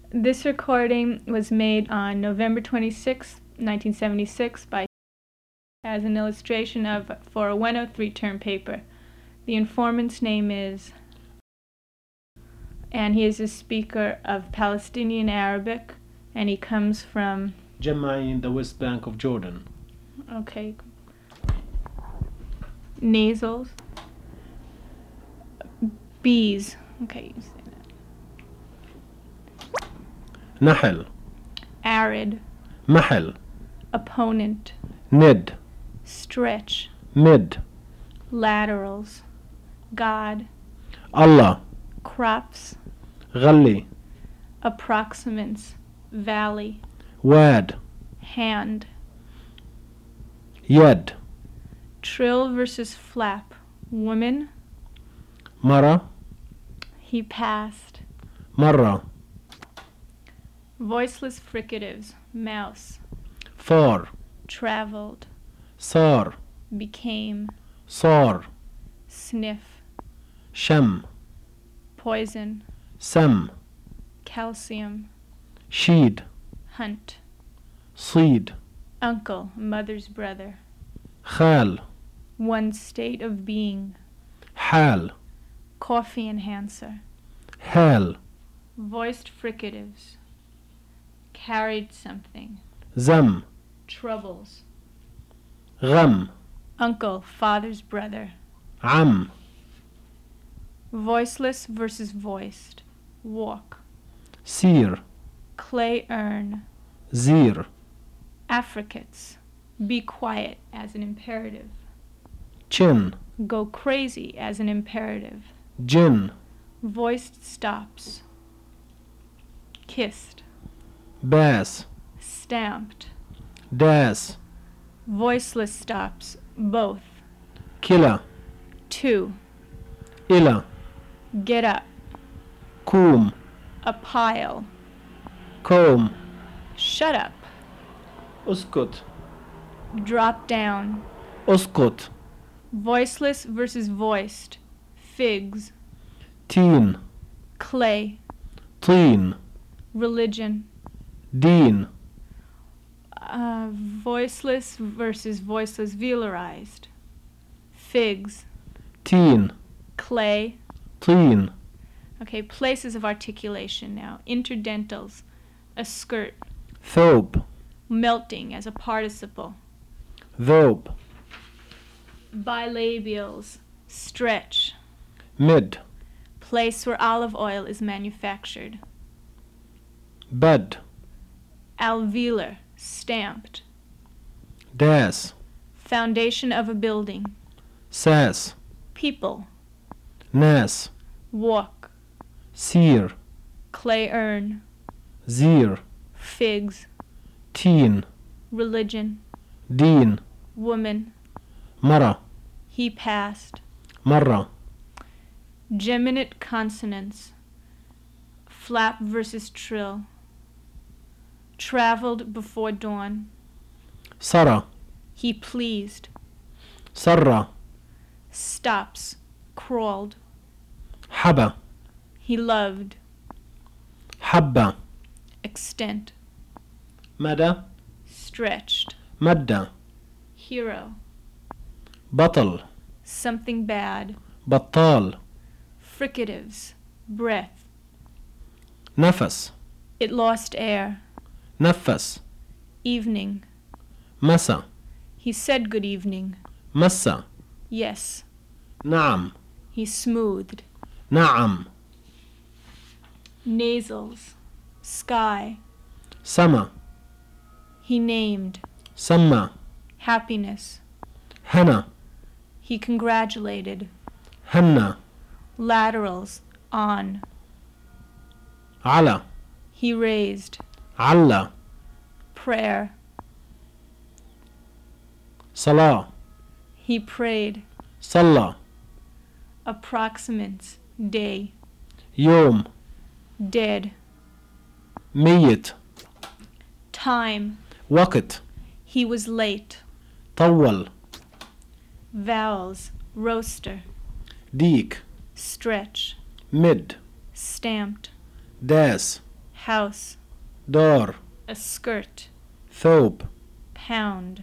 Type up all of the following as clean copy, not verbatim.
This recording was made on November 26, 1976 by as an illustration for a 103 term paper. The informant's name is, and he is a speaker of Palestinian Arabic, and he comes from Jamai in the West Bank of Jordan. Okay. Nasals. Bees. Okay, you say that. نحل. Arid. محل. Opponent. ند. Stretch. mid. Laterals. God. Allah. Crops. غلي. Approximants. Valley. واد. Hand. يد. Trill versus flap. Woman. مرة. He passed. مرة. Voiceless fricatives. Mouse. صار. Traveled. صار. Became. صار. Sniff. شم. Poison. سم. Calcium. شيد. Hunt. صيد. Uncle, mother's brother. خال. One state of being. حال. Coffee enhancer. حال. Voiced fricatives. Carried something. زم. Troubles. غم. Uncle, father's brother. عم. Voiceless versus voiced. Walk. سير. Clay urn. زير. Affricates. Be quiet as an imperative. chin. Go crazy as an imperative. جن. Voiced stops. Kissed. باس. Stamped. داس. Voiceless stops. Both. كلا. Two. إلى. Get up. كوم. A pile. كوم. Shut up. اسكت. Drop down. اسكت. Voiceless versus voiced. Figs. تين. Clay. طين. Religion. دين. Voiceless versus voiceless velarized. Figs. تين. Clay. طين. Okay, places of articulation now. Interdentals. A skirt. ثوب. Melting as a participle. ذوب. Bilabials. Stretch. مد. Place where olive oil is manufactured. بد. Alveolar. Stamped. داس. Foundation of a building. ساس. People. ناس. Walk. سير. Clay urn. زير. Figs. تين. Religion. دين. Woman. مرة. He passed. مرة. Geminate consonants. Flap versus trill. Traveled before dawn. سرى. He pleased. سرى. Stops. Crawled. حبة. He loved. حبة. Extent. مدى. Stretched. مدة. Hero. بطل. Something bad. بطال. Fricatives. Breath. نفس. It lost air. نفس. Evening. مسا. He said good evening. مسا. Yes. نعم. He smoothed. نعم. Nasals. Sky. سما. He named. سما. Happiness. هنا. He congratulated. هنا. Laterals. On. على. He raised. على. Prayer. صلاة. He prayed. صلى. Approximants. Day. يوم. Dead. ميت. Time. وقت. He was late. طول. Vowels. Roaster. ديك. Stretch. مد. Stamped. داس. house, دار a skirt, ثوب pound,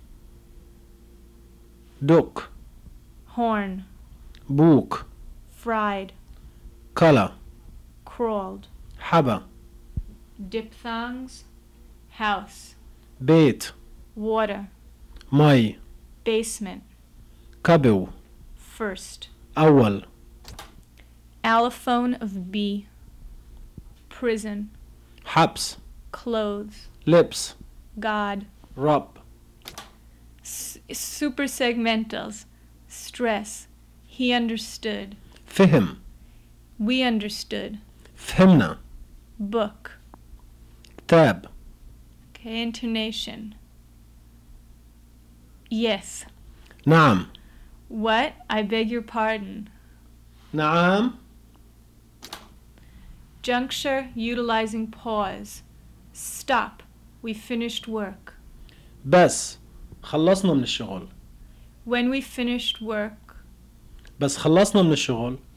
دق horn, بوك fried, كلا crawled, حبة diphthongs, house, بيت water, مي basement, كبو first, أول allophone of B, prison, حبس clothes, لبس God, رب supersegmentals, stress, he understood, فهم we understood, فهمنا book, كتاب okay, intonation, yes, نعم what, I beg your pardon, نعم juncture, utilizing pause, stop, we finished work, بس خلصنا من الشغل when we finished work, بس خلصنا من الشغل